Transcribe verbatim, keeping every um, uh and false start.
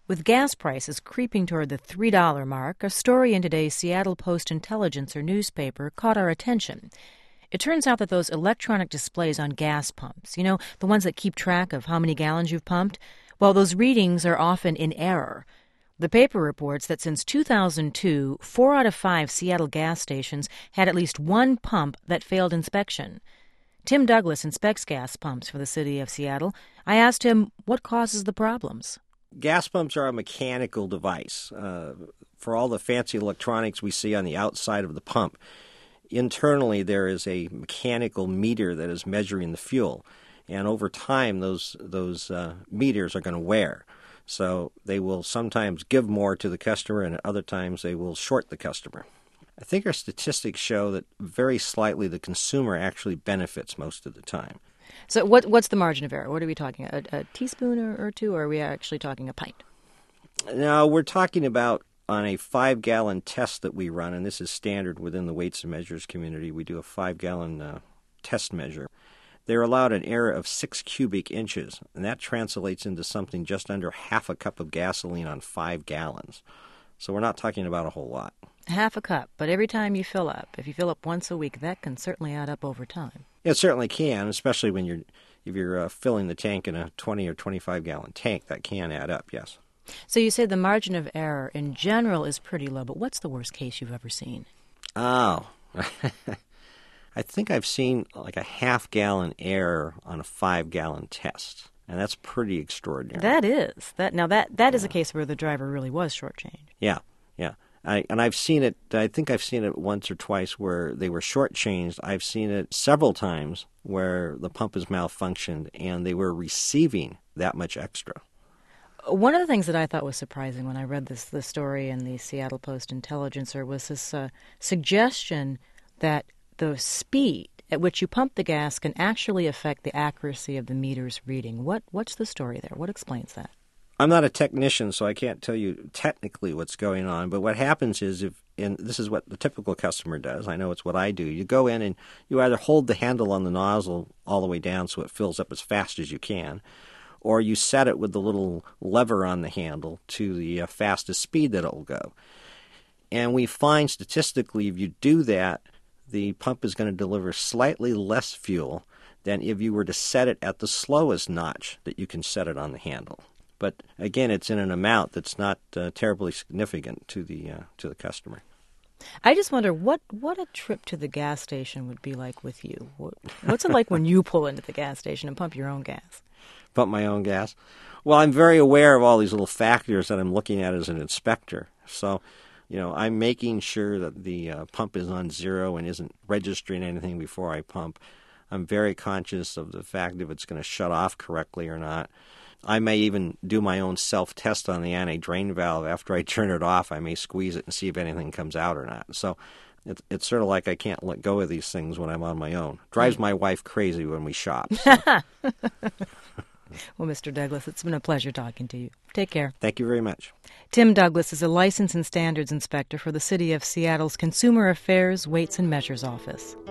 With gas prices creeping toward the three dollar mark, a story in today's Seattle Post-Intelligencer newspaper caught our attention. It turns out that those electronic displays on gas pumps, you know, the ones that keep track of how many gallons you've pumped, well, those readings are often in error. The paper reports that since two thousand two, four out of five Seattle gas stations had at least one pump that failed inspection. Tim Douglas inspects gas pumps for the city of Seattle. I asked him what causes the problems. Gas pumps are a mechanical device. Uh, for all the fancy electronics we see on the outside of the pump, internally there is a mechanical meter that is measuring the fuel. And over time, those those uh, meters are going to wear. So they will sometimes give more to the customer, and at other times they will short the customer. I think our statistics show that very slightly the consumer actually benefits most of the time. So what what's the margin of error? What are we talking about? A, a teaspoon or, or two, or are we actually talking a pint? No, we're talking about on a five-gallon test that we run, and this is standard within the weights and measures community. We do a five-gallon uh, test measure. They're allowed an error of six cubic inches, and that translates into something just under half a cup of gasoline on five gallons. So we're not talking about a whole lot. Half a cup, but every time you fill up, if you fill up once a week, that can certainly add up over time. It certainly can, especially when you're if you're uh, filling the tank in a twenty or twenty-five gallon tank. That can add up, yes. So you say the margin of error in general is pretty low, but what's the worst case you've ever seen? Oh, I think I've seen like a half gallon error on a five gallon test, and that's pretty extraordinary. That is that now that that yeah. is a case where the driver really was shortchanged. Yeah, yeah. I, and I've seen it, I think I've seen it once or twice where they were shortchanged. I've seen it several times where the pump has malfunctioned and they were receiving that much extra. One of the things that I thought was surprising when I read this, this story in the Seattle Post-Intelligencer was this uh, suggestion that the speed at which you pump the gas can actually affect the accuracy of the meter's reading. What What's the story there? What explains that? I'm not a technician, so I can't tell you technically what's going on. But what happens is, if and this is what the typical customer does, I know it's what I do, you go in and you either hold the handle on the nozzle all the way down so it fills up as fast as you can, or you set it with the little lever on the handle to the uh, fastest speed that it will go. And we find statistically if you do that, the pump is going to deliver slightly less fuel than if you were to set it at the slowest notch that you can set it on the handle. But again, it's in an amount that's not uh, terribly significant to the uh, to the customer. I just wonder what, what a trip to the gas station would be like with you. What, what's it like when you pull into the gas station and pump your own gas? Pump my own gas? Well, I'm very aware of all these little factors that I'm looking at as an inspector. So, you know, I'm making sure that the uh, pump is on zero and isn't registering anything before I pump. I'm very conscious of the fact if it's going to shut off correctly or not. I may even do my own self-test on the anti-drain valve. After I turn it off, I may squeeze it and see if anything comes out or not. So it's, it's sort of like I can't let go of these things when I'm on my own. Drives my wife crazy when we shop. So. Well, Mister Douglas, it's been a pleasure talking to you. Take care. Thank you very much. Tim Douglas is a License and Standards Inspector for the City of Seattle's Consumer Affairs Weights and Measures Office.